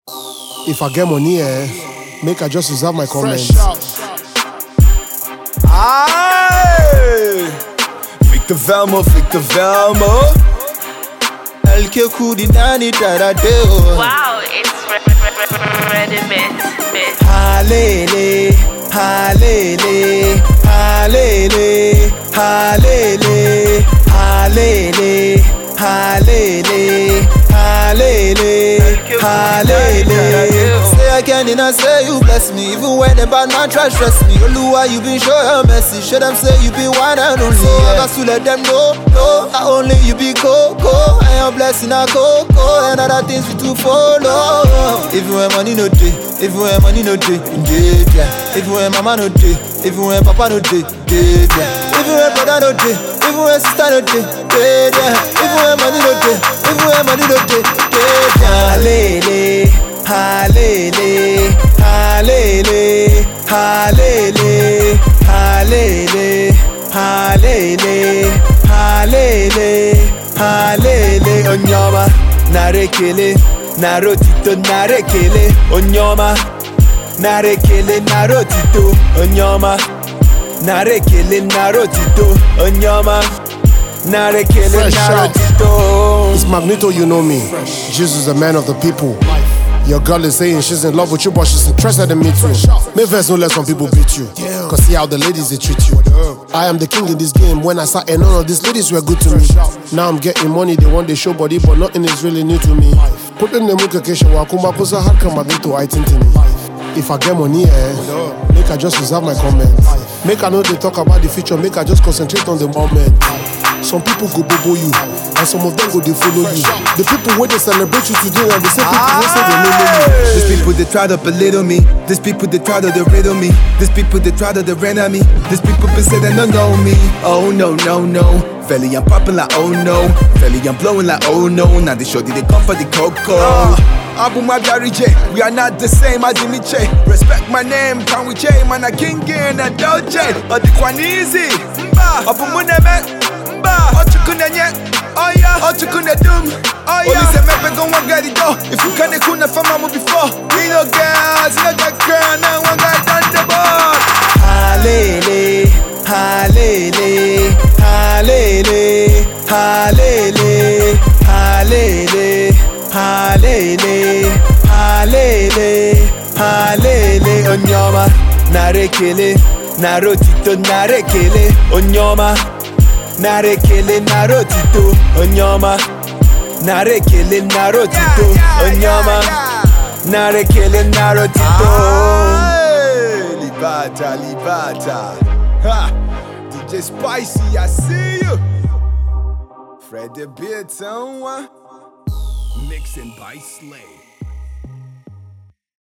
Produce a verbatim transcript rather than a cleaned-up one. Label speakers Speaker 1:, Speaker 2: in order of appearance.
Speaker 1: If I get money, eh, make I just reserve my comments.
Speaker 2: Aye, Victor Velmo, Victor Velmo. El que kudinani taradeo.
Speaker 3: Wow, it's ready mix.
Speaker 2: Halele, halele, halele, halele, halele, halele, halele, halele. Say again and I say you bless me, even when the bad man try stress me. Oluwa, you been show your mercy, show them say you be one and only. So I got to let them know, no, not only you be coco, and your blessing a coco, and other things we to follow. Even when money no day, even when money no day, yeah. Even when mama no day, even when papa no day, yeah. Even when brother no day, even when sister no day, yeah. Even when money no day, even when money no day, yeah. Halele, halele, halele, halele, halele, halele, halele, halele, onyoma, narekele, narotito, narekele, onyoma, narekele, narotito, onyoma, narekele, narotito, onyoma, narekele, narotito.
Speaker 1: It's Magneto, you know me. Jesus, the man of the people. Your girl is saying she's in love with you, but she's interested in me too. Make verse no let some people beat you, cause see how the ladies they treat you. I am the king in this game. When I sat and none of these ladies were good to me. Now I'm getting money, they want the show body, but nothing is really new to me. Put in the mukakesha wakuma kusa harka Magneto I think to me. If I get money, eh, make I just reserve my comments. Make I know they talk about the future, make I just concentrate on the moment. Some people go bobo you, and some of them go they follow you. The people where they celebrate you today, and the same people who say they know you.
Speaker 2: These people they try to belittle me. These people they try to riddle me. These people they try to rent me. These people been say they don't know me. Oh no no no. Felly I'm popping like oh no. Felly I'm blowing like oh no. Now they show they come for the cocoa. Abu Magari J, we are not the same as Jimmy J. Respect my name, can we J? Man a king in a doje. But the one easy. Mba, Abu Muneme. Mba, Ochukunenye. Oh yeah, Ochukunedum. Oh yeah. Only say me go one get it though. If you can't kuna fama mo before. We no girls, no get girl, now one guy done the board. Halele, halele, halele, halele, halele. Halele, halele, halele, onyoma, narekele, narotito, narekele, onyoma, narekele, narotito, onyoma, narekele, narotito, onyoma, narekele, narotito. Libata, libata, ha, D J Spicy, I see you. Fred the Beat, someone.
Speaker 4: Mixing by Slay.